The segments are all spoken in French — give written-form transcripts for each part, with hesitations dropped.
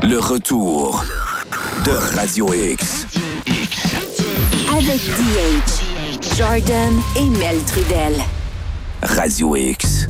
Le retour de Radio X. Avec DH, Jordan et Mel Trudel. Radio X.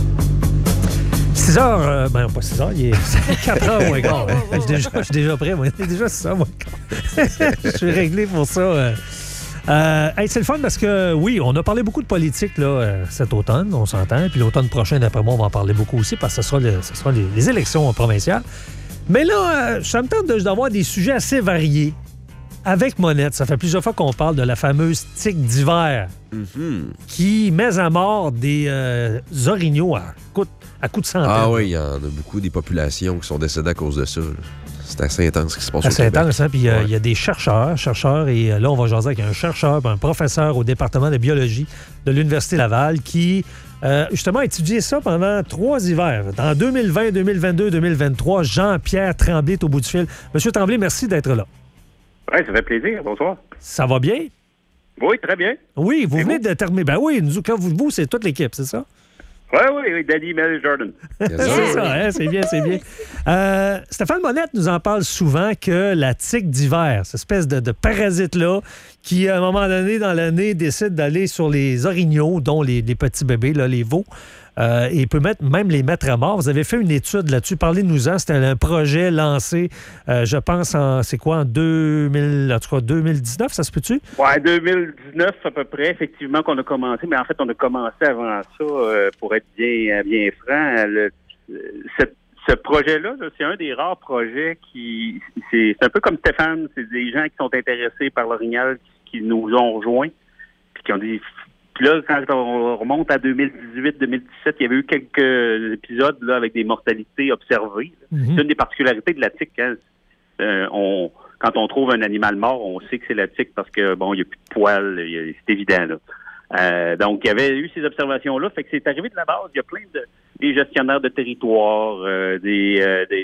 6 heures, pas 6 heures, il est 4 heures moins quart. Hein. Je suis déjà prêt, moi. Il est déjà 6 heures moins quart. Je suis réglé pour ça. C'est le fun parce que, oui, on a parlé beaucoup de politique là, cet automne, on s'entend. Puis l'automne prochain, d'après moi, on va en parler beaucoup aussi parce que ce sera les élections provinciales. Mais là, ça me tente d'avoir des sujets assez variés. Avec Monette, ça fait plusieurs fois qu'on parle de la fameuse tique d'hiver qui met à mort des orignaux à coups de centaines. Ah oui, il y en a beaucoup des populations qui sont décédées à cause de ça. C'est assez intense ce qui se passe au Québec. C'est intense, hein? Puis il y a des chercheurs, et là, on va jaser avec un chercheur, un professeur au département de biologie de l'Université Laval qui, justement, a étudié ça pendant 3 hivers. En 2020, 2022, 2023, Jean-Pierre Tremblay est au bout du fil. Monsieur Tremblay, merci d'être là. Oui, ça fait plaisir. Bonsoir. Ça va bien? Oui, très bien. Oui, vous venez de terminer. Ben oui, quand vous, c'est toute l'équipe, c'est ça? Oui, Danny, Mel, Jordan. C'est ça, hein? C'est bien. Stéphane Monette nous en parle souvent que la tique d'hiver, cette espèce de parasite-là, qui, à un moment donné dans l'année, décide d'aller sur les orignaux, dont les petits bébés, là, les veaux, et peut même les mettre à mort. Vous avez fait une étude là-dessus. Parlez-nous-en. C'était un projet lancé, je pense, en 2019, ça se peut-tu? Oui, 2019 à peu près, effectivement, qu'on a commencé. Mais en fait, on a commencé avant ça, pour être bien franc. Ce projet-là, c'est un des rares projets qui... C'est un peu comme Stéphane, c'est des gens qui sont intéressés par l'orignal qui nous ont rejoints, puis qui ont dit... Puis là, quand on remonte à 2018-2017, il y avait eu quelques épisodes là, avec des mortalités observées. C'est une des particularités de la tique. Hein. Quand on trouve un animal mort, on sait que c'est la tique parce que bon, il n'y a plus de poils, c'est évident. Là. Donc, il y avait eu ces observations-là. Fait que c'est arrivé de la base. Il y a plein des gestionnaires de territoire, des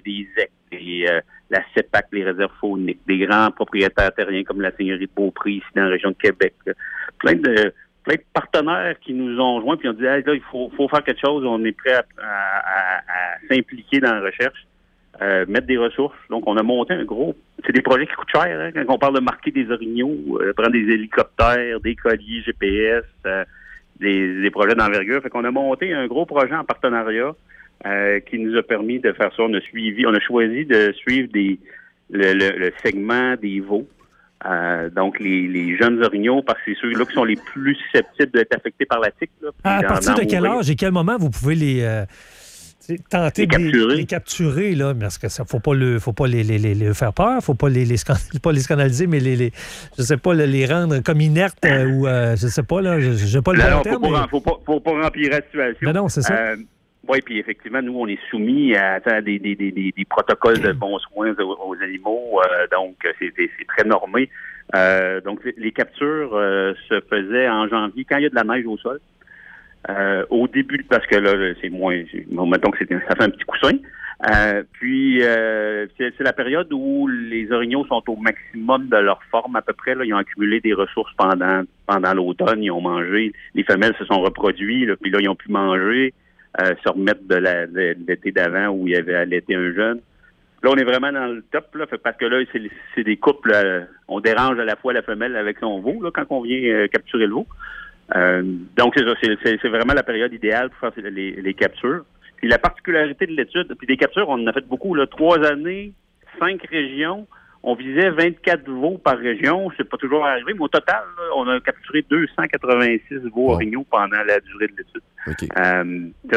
EC, la CEPAC, les réserves fauniques, des grands propriétaires terriens comme la seigneurie de Beaupré, ici dans la région de Québec. Là. Plein de partenaires qui nous ont joints puis ont dit hey, là, il faut faire quelque chose, on est prêt à s'impliquer dans la recherche, mettre des ressources. Donc, on a monté un gros... C'est des projets qui coûtent cher, hein, quand on parle de marquer des orignaux, prendre des hélicoptères, des colliers GPS, des projets d'envergure. Fait qu'on a monté un gros projet en partenariat qui nous a permis de faire ça. On a choisi de suivre le segment des veaux. Donc, les jeunes orignaux, parce que c'est ceux-là qui sont les plus susceptibles d'être affectés par la tique. Là, à partir de quel âge et quel moment vous pouvez tenter de les capturer, là, parce que ça faut pas les faire peur, faut pas les scandaliser, mais je sais pas, les rendre comme inertes ou je sais pas, là, je n'ai pas le bon terme. Faut pas remplir la situation. Non, c'est ça. Oui, puis effectivement, nous, on est soumis à des protocoles de bons soins aux animaux, donc c'est très normé. Donc, les captures se faisaient en janvier, quand il y a de la neige au sol. Au début, parce que là, c'est moins... Mettons que ça fait un petit coussin. Puis, c'est la période où les orignaux sont au maximum de leur forme, à peu près. Là, ils ont accumulé des ressources pendant l'automne. Ils ont mangé. Les femelles se sont reproduites, là, puis là, ils ont pu manger. Se remettre de l'été d'avant où il y avait allaité un jeune. Là, on est vraiment dans le top, là, parce que là, c'est des couples, on dérange à la fois la femelle avec son veau, là, quand on vient capturer le veau. Donc, c'est ça, c'est vraiment la période idéale pour faire les captures. Puis la particularité de l'étude, puis des captures, on en a fait beaucoup, là, 3 années, 5 régions. On visait 24 veaux par région. C'est pas toujours arrivé, mais au total, là, on a capturé 286 veaux orignaux pendant la durée de l'étude. Okay. Ça,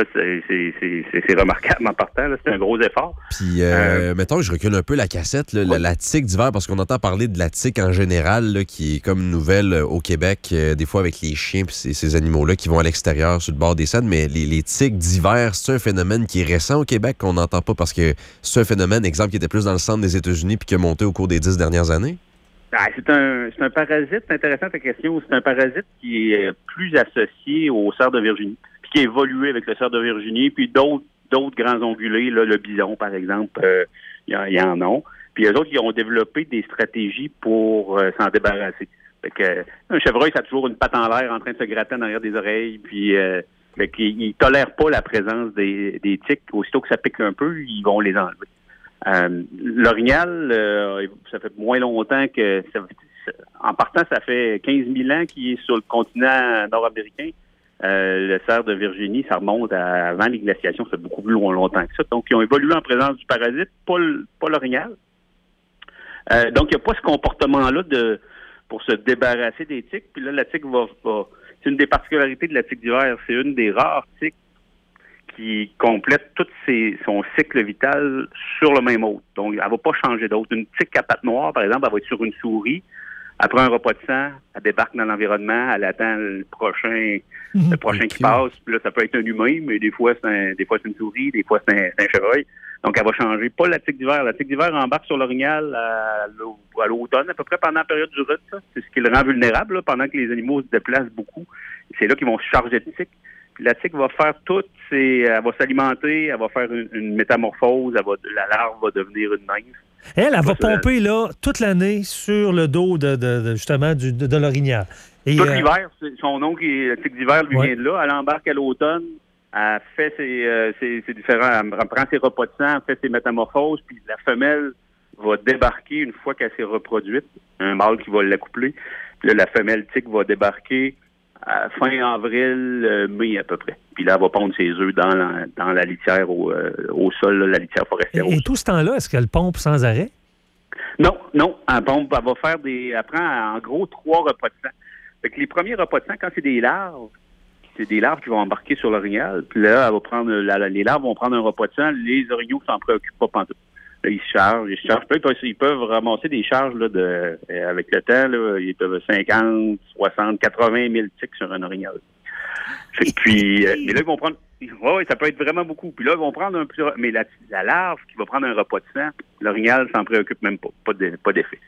c'est remarquable en partant. C'est un gros effort. Puis, mettons, je recule un peu la cassette, là, la tique d'hiver, parce qu'on entend parler de la tique en général, là, qui est comme nouvelle au Québec, des fois avec les chiens et ces animaux-là qui vont à l'extérieur sur le bord des scènes. Mais les tiques d'hiver, c'est un phénomène qui est récent au Québec, qu'on n'entend pas parce que c'est un phénomène, exemple, qui était plus dans le centre des États-Unis puis qui a monté au cours des 10 dernières années? C'est un parasite, c'est intéressant ta question. C'est un parasite qui est plus associé au cerf de Virginie, puis qui a évolué avec le cerf de Virginie, puis d'autres grands ongulés, là, le bison, par exemple, il y en a. Puis eux autres, ils ont développé des stratégies pour s'en débarrasser. Fait que un chevreuil, ça a toujours une patte en l'air en train de se gratter en arrière des oreilles, puis fait qu'ils tolèrent pas la présence des tiques. Aussitôt que ça pique un peu, ils vont les enlever. L'orignal, ça fait moins longtemps que... en partant, ça fait 15 000 ans qu'il est sur le continent nord-américain. Le cerf de Virginie, ça remonte avant les glaciations, ça fait beaucoup plus longtemps que ça. Donc, ils ont évolué en présence du parasite, pas l'orignal. Donc, il n'y a pas ce comportement-là pour se débarrasser des tiques. Puis là, la tique va... C'est une des particularités de la tique d'hiver. C'est une des rares tiques qui complète tout son cycle vital sur le même hôte. Donc, elle ne va pas changer d'hôte. Une tique à pattes noires, par exemple, elle va être sur une souris. Après un repas de sang, elle débarque dans l'environnement, elle attend le prochain qui passe. Puis là, ça peut être un humain, mais des fois, c'est une souris, des fois, c'est un chevreuil. Donc, elle va changer. Pas la tique d'hiver. La tique d'hiver embarque sur l'orignal à l'automne, à peu près pendant la période du rut. C'est ce qui le rend vulnérable, là, pendant que les animaux se déplacent beaucoup. C'est là qu'ils vont se charger de tiques. Puis la tique va faire elle va s'alimenter, elle va faire une métamorphose, la larve va devenir une nymphe. Elle va pomper là, toute l'année sur le dos justement de l'orignal. Tout l'hiver, son nom, la tique d'hiver, lui vient de là. Elle embarque à l'automne, elle fait ses différents... Elle prend ses repas de sang, elle fait ses métamorphoses, puis la femelle va débarquer une fois qu'elle s'est reproduite. Un mâle qui va l'accoupler. Puis là, la femelle tique va débarquer à fin avril, mai à peu près. Puis là, elle va pondre ses œufs dans la litière au sol, là, la litière forestière. Et tout ce temps-là, est-ce qu'elle pompe sans arrêt? Non. Elle pompe, elle va faire elle prend en gros 3 repas de sang. Fait que les premiers repas de sang, quand c'est des larves qui vont embarquer sur l'orignal. Puis là, elle va prendre les larves vont prendre un repas de sang. Les orignaux s'en préoccupent pas pantoute. Là, ils se chargent. Ils peuvent ramasser des charges là, avec le temps. Là, ils peuvent 50, 60, 80 000 tiques sur un orignal. Puis, mais là, ils vont prendre... Oui, ça peut être vraiment beaucoup. Puis là, ils vont prendre un plus... Mais la larve qui va prendre un repas de sang, l'orignal s'en préoccupe même pas. Pas d'effet.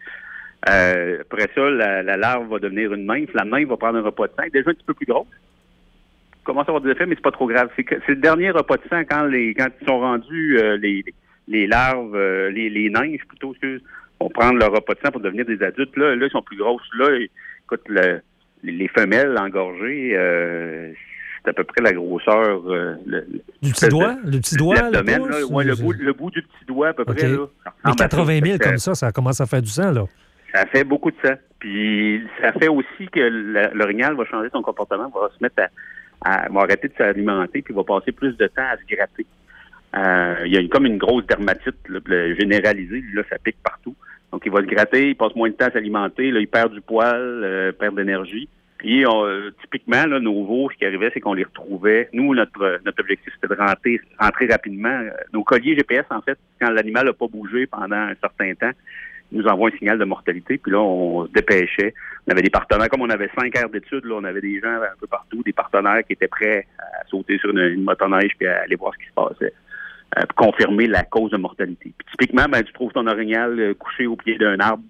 Après ça, la larve va devenir une nymphe. La nymphe va prendre un repas de sang, déjà un petit peu plus grosse. Commence à avoir des effets, mais c'est pas trop grave. C'est le dernier repas de sang quand ils sont rendus les larves, les nymphes plutôt, vont prendre leur repas de sang pour devenir des adultes. Là, ils sont plus grosses. Là, écoute, les femelles engorgées, c'est à peu près la grosseur du petit doigt? Le petit doigt? L'abdomen, le bout du petit doigt à peu près. Là, mais 80 000 comme ça commence à faire du sang, là. Ça fait beaucoup de sang. Puis ça fait aussi que l'orignal va changer son comportement, va se mettre va arrêter de s'alimenter, puis va passer plus de temps à se gratter. Il y a comme une grosse dermatite là, généralisée. Là, ça pique partout. Donc, il va se gratter, il passe moins de temps à s'alimenter. Là, il perd du poil, perd d'énergie. Puis, typiquement, là, nos veaux, ce qui arrivait, c'est qu'on les retrouvait. Nous, notre objectif, c'était de rentrer rapidement. Nos colliers GPS, en fait, quand l'animal n'a pas bougé pendant un certain temps, ils nous envoient un signal de mortalité. Puis là, on se dépêchait. On avait des partenaires, comme on avait 5 aires d'études, là, on avait des gens un peu partout, des partenaires qui étaient prêts à sauter sur une motoneige puis à aller voir ce qui se passait. Pour confirmer la cause de mortalité. Puis, typiquement, tu trouves ton orignal couché au pied d'un arbre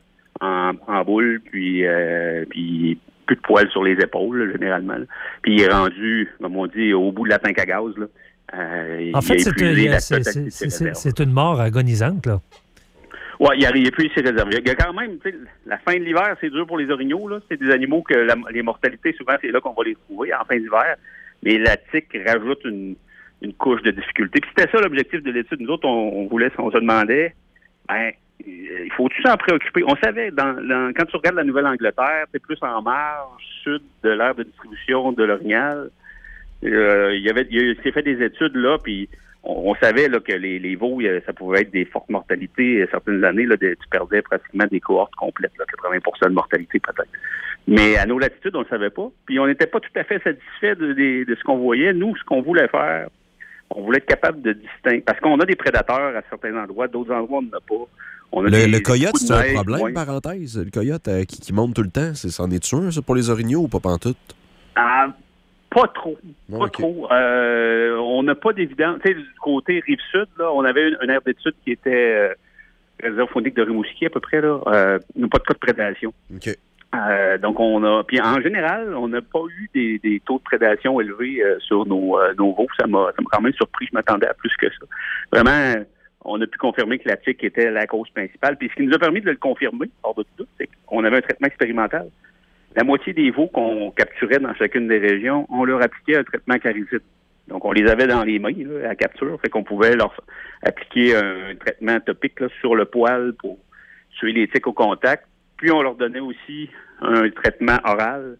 en boule, puis plus de poils sur les épaules, là, généralement. Là. Puis il est rendu, comme on dit, au bout de la tank à gaz. Là. En fait, c'est une mort agonisante, là. Oui, il a plus ses réserves. Il y a quand même, tu sais, la fin de l'hiver, c'est dur pour les orignaux. Là. C'est des animaux que les mortalités, souvent, c'est là qu'on va les trouver en fin d'hiver. Mais la tique rajoute une couche de difficulté. Puis c'était ça l'objectif de l'étude. Nous autres, on se demandait, il faut-tu s'en préoccuper? On savait, quand tu regardes la Nouvelle-Angleterre, c'est plus en marge sud de l'aire de distribution de l'orignal. Il s'est fait des études là, puis on savait là, que les veaux, ça pouvait être des fortes mortalités. Certaines années, là, tu perdais pratiquement des cohortes complètes, là, 80% de mortalité peut-être. Mais à nos latitudes, on ne le savait pas. Puis on n'était pas tout à fait satisfait de ce qu'on voyait. Nous, ce qu'on voulait faire, on voulait être capable de distinguer. Parce qu'on a des prédateurs à certains endroits, d'autres endroits, on n'en a pas. Le coyote, c'est un problème, parenthèse? Le coyote qui monte tout le temps, c'en est-tu un, ça, pour les orignaux ou pas pantoute? Pas trop. Pas trop. On n'a pas d'évidence. Tu sais, du côté Rive-Sud, là, on avait une aire d'étude qui était réserve faunique de Rimouski, à peu près, là. Nous, pas de cas de prédation. OK. Donc, puis en général, on n'a pas eu des taux de prédation élevés sur nos veaux. Ça m'a quand même surpris. Je m'attendais à plus que ça. Vraiment, on a pu confirmer que la tique était la cause principale. Puis ce qui nous a permis de le confirmer, hors de tout doute, c'est qu'on avait un traitement expérimental. La moitié des veaux qu'on capturait dans chacune des régions, on leur appliquait un traitement caricide. Donc, on les avait dans les mains, là, à la capture. Fait qu'on pouvait leur appliquer un traitement topique là, sur le poil pour tuer les tiques au contact. Puis, on leur donnait aussi un traitement oral,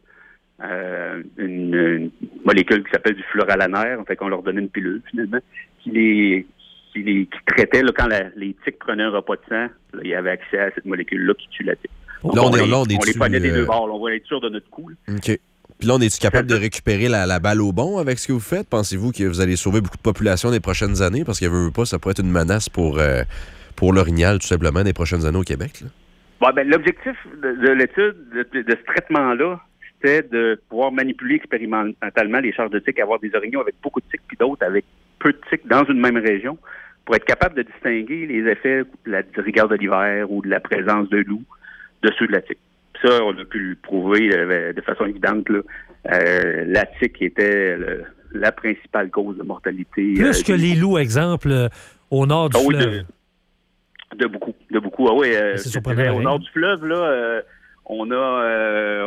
une molécule qui s'appelle du fluoralanaire. Fait qu'on leur donnait une pilule, finalement, qui traitait, là, quand les tiques prenaient un repas de sang, là, il y avait accès à cette molécule-là qui tue la tique. Donc, on les prenait des deux bords. Là, on voulait être sûr de notre coup. Là. OK. Puis là, on est-tu capable de récupérer la balle au bond avec ce que vous faites? Pensez-vous que vous allez sauver beaucoup de population des prochaines années? Parce que veut pas, ça pourrait être une menace pour l'orignal, tout simplement, des prochaines années au Québec. Là. Bon, ben, l'objectif de l'étude, de ce traitement-là, c'était de pouvoir manipuler expérimentalement les charges de tiques, avoir des orignaux avec beaucoup de tiques, puis d'autres avec peu de tiques dans une même région, pour être capable de distinguer les effets de la rigueur de l'hiver ou de la présence de loups de ceux de la tique. Ça, on a pu le prouver de façon évidente. Là. La tique était la principale cause de mortalité. Plus que les loups, exemple, au nord du fleuve. De beaucoup. Ah oui, c'est surprenant. Au nord du fleuve, là, on a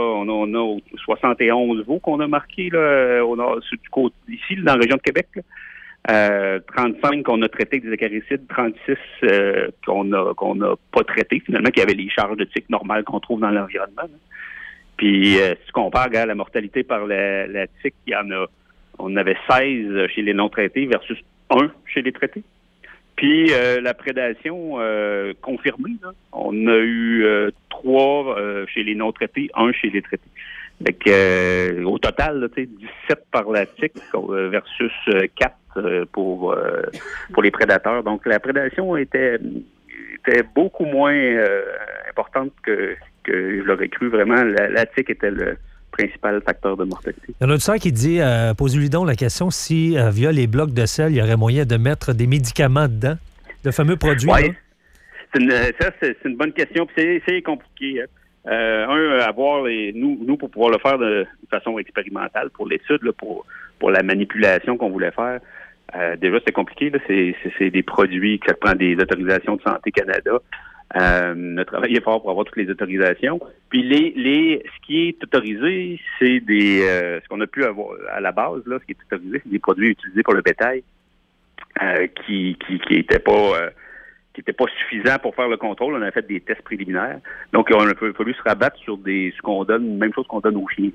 71 veaux qu'on a marqués là, au nord, du côté ici, dans la région de Québec. Là. 35 qu'on a traités avec des acaricides, 36 qu'on a pas traités, finalement, qui avaient les charges de tiques normales qu'on trouve dans l'environnement. Là. Puis, si tu compares, regarde, la mortalité par la tique, on avait 16 chez les non-traités versus 1 chez les traités. Puis, la prédation confirmée, là, on a eu 3 chez les non-traités, 1 chez les traités. Fait au total, là, 17 par la tique versus 4 pour les prédateurs. Donc, la prédation était beaucoup moins importante que je l'aurais cru. Vraiment, la tique était le principal facteur de mortalité. Il y en a un auditeur qui dit, posez-lui donc la question si, via les blocs de sel, il y aurait moyen de mettre des médicaments dedans, de fameux produits. Oui, c'est une bonne question. Puis c'est compliqué. Avoir nous pour pouvoir le faire de façon expérimentale pour l'étude, là, pour la manipulation qu'on voulait faire. Déjà, c'était compliqué. Là. C'est des produits que ça prend des autorisations de Santé Canada. On a travaillé fort pour avoir toutes les autorisations. Puis ce qui est autorisé, c'est ce qu'on a pu avoir à la base, là, ce qui est autorisé, c'est des produits utilisés pour le bétail qui étaient pas suffisants pour faire le contrôle. On a fait des tests préliminaires. Donc, on a fallu se rabattre sur ce qu'on donne, même chose qu'on donne aux chiens.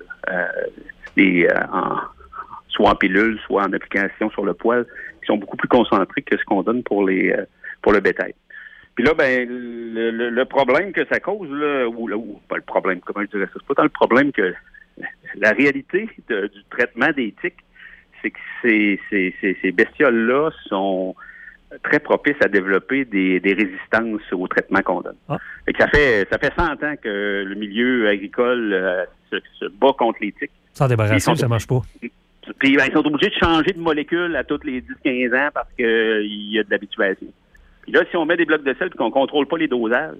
Soit en pilule, soit en application sur le poil, qui sont beaucoup plus concentrés que ce qu'on donne pour le bétail. Puis là, ben, le problème que ça cause, là, ou pas le problème, comment je dirais ça, c'est pas tant le problème que la réalité du traitement des tiques, c'est que ces bestioles-là sont très propices à développer des résistances au traitement qu'on donne. Ah. Fait que ça fait 100 ans que le milieu agricole se bat contre les tiques. Sans débarrasser, ça marche pas. Puis ils sont obligés de changer de molécule à tous les 10-15 ans parce qu'il y a de l'habituation. Puis là, si on met des blocs de sel et qu'on ne contrôle pas les dosages,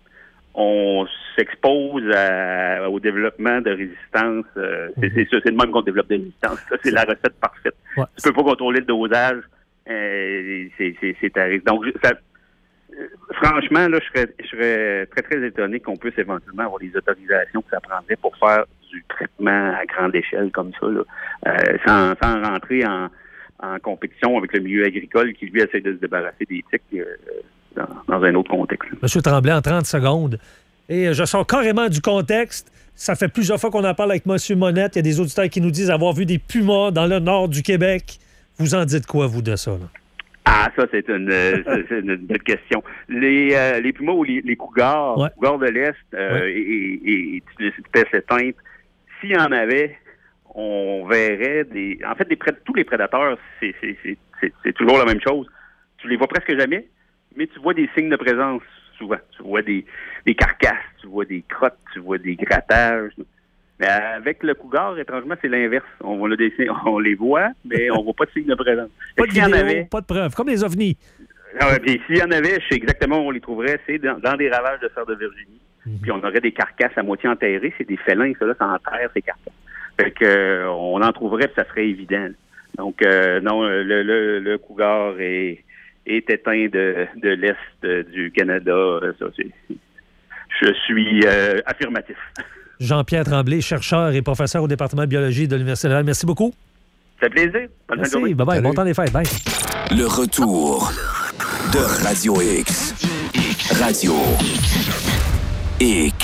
on s'expose au développement de résistance. C'est le même qu'on développe des résistances. Ça, c'est la recette parfaite. Ouais. Tu ne peux pas contrôler le dosage. C'est à risque. Donc, franchement, là, je serais très, très étonné qu'on puisse éventuellement avoir les autorisations que ça prendrait pour faire du traitement à grande échelle comme ça, là, sans rentrer en compétition avec le milieu agricole qui, lui, essaie de se débarrasser des tiques dans un autre contexte. M. Tremblay, en 30 secondes. Et je sors carrément du contexte. Ça fait plusieurs fois qu'on en parle avec M. Monette. Il y a des auditeurs qui nous disent avoir vu des pumas dans le nord du Québec. Vous en dites quoi, vous, de ça? Là? Ah, ça, c'est une belle question. Les pumas ou les cougars, ouais. Cougars de l'Est et espèces éteintes, s'il y en avait, on verrait En fait, tous les prédateurs, c'est toujours la même chose. Tu les vois presque jamais, mais tu vois des signes de présence souvent. Tu vois des carcasses, tu vois des crottes, tu vois des grattages. Mais avec le cougar, étrangement, c'est l'inverse. On les voit, mais on voit pas de signes de présence. Pas de vidéo, pas de preuves, comme les ovnis. Puis s'il y en avait, je sais exactement où on les trouverait, c'est dans des ravages de cerfs de Virginie. Mm-hmm. Puis on aurait des carcasses à moitié enterrées. C'est des félins, ça enterre ces carcasses. Fait que on en trouverait, puis ça serait évident. Donc, non, le cougar est éteint de l'Est du Canada. Ça, je suis affirmatif. Jean-Pierre Tremblay, chercheur et professeur au département de biologie de l'Université de Laval. Merci beaucoup. Ça fait plaisir. Bonne fin de journée. Merci. Bye-bye. Salut. Bon temps des fêtes. Bye. Le retour de Radio X. Radio X.